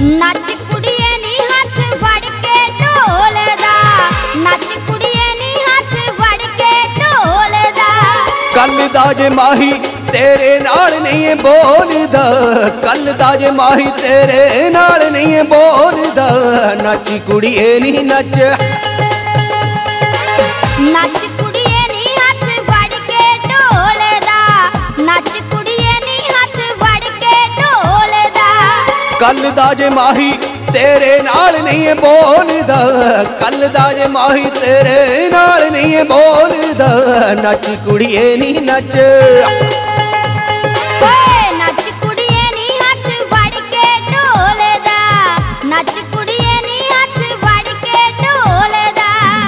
नच कुड़िए नी हाथ फड़ के ढोल दा, नच कुड़िए नी हाथ फड़ के ढोल दा। कल दा जे माही तेरे नाल नहीं बोलदा, कल दा जे माही तेरे नाल नहीं बोलदा। नच कुड़िए नी नच, नच कुड़िए नी हाथ फड़ के ढोल दा, नच कुड़िए नी हाथ फड़ के ढोल दा। कल दा जे माही तेरे नाल नहीं बोलदा, कल दा जे माही तेरे नाल नहीं बोलदा। नच कुड़िए नी नच, नच कुड़िए नी हाथ फड़ के ढोल दा, नच कुड़िए नी हाथ फड़ के ढोल दा।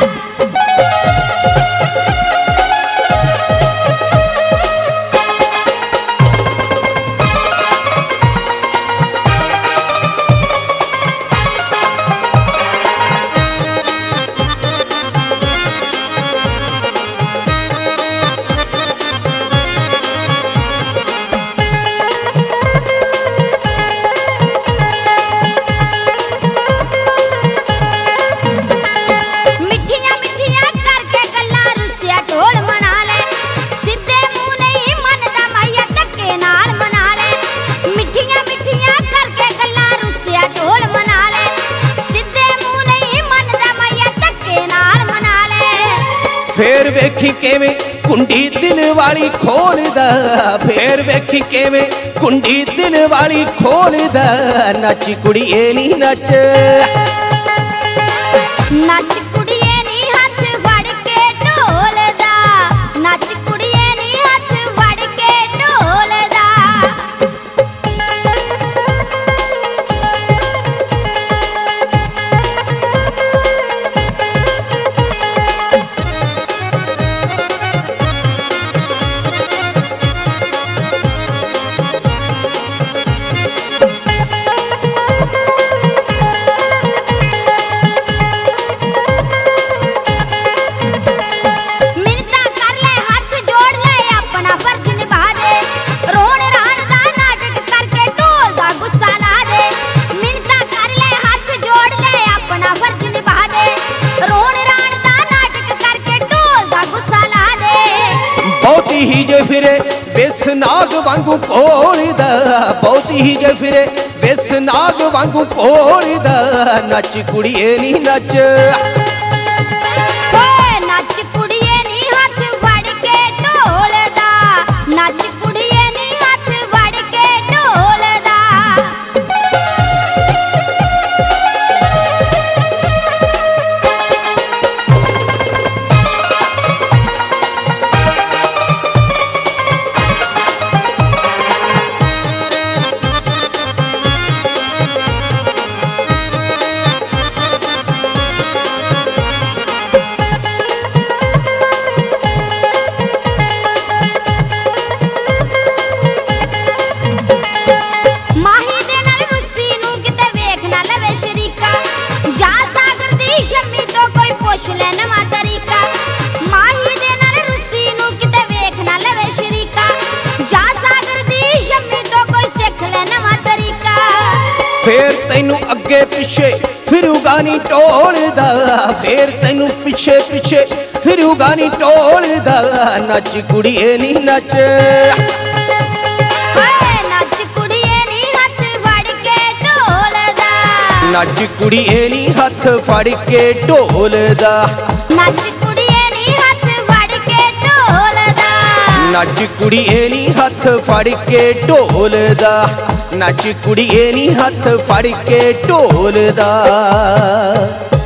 मिठिया मिठिया करके गल्ला रुसिया ढोल मना ले, सीधे मुंह नहीं मनदा मैया धक्के नाल मना ले। मिठिया मिठिया करके गल्ला रुसिया ढोल मना ले, सीधे मुंह नहीं मनदा मैया धक्के नाल मना ले। फेर वेखी किवें कुंडी दिल वाली खोलदा, फेर वेखी किवें कुंडी दिल वाली खोलदा। नच कुड़िए नी नच, नच कुड़िए नी हाथ फड़ के ढोल दा, नच कुड़िए नी हाथ फड़ के ढोल दा। मिन्नता कर ले हाथ जोड़ ले अपना फर्ज निभा दे, रोण राण दा नाटक करके ढोल दा गुस्सा ला दे। मिन्नता कर ले हाथ जोड़ ले अपना फर्ज निभा दे, रोण राण दा नाटक करके ढोल दा गुस्सा ला दे। बहुती ही जे फिरे बिस नाग वांगू कोलदा, बहुती ही जे फिरे बिस नाग वांगू कोलदा। नच कुड़िए नी नच, नच कुड़िए नी हाथ फड़ के ढोल दा, नच कुड़िए नी हाथ फड़ के ढोल दा। माही दे नाल रुस्सी नूं किते वेख ना लवे शरीका, जा सागर दी शम्मी तो कोई पुछ ले नवां तरीका। माही दे नाल रुस्सी नूं किते वेख ना लवे शरीका, जा सागर दी शम्मी तो कोई सिख ले नवां तरीका। फेर तैनू अगे पिछे फिरूगा नी टोलदा, फेर तैनू पिछे पिछे फिरूगा नी टोलदा। नच कुड़िए नी नच, नच कुड़िए नी हाथ फड़ के ढोल दा, नच कुड़िए नी हथ फड़ के ढोलदा। नच कुड़िए नी हाथ फड़ के ढोल दा। नच कुड़िए नी हथ फड़ के ढोलदा, नच कुड़िए नी हथ फड़ के ढोलदा।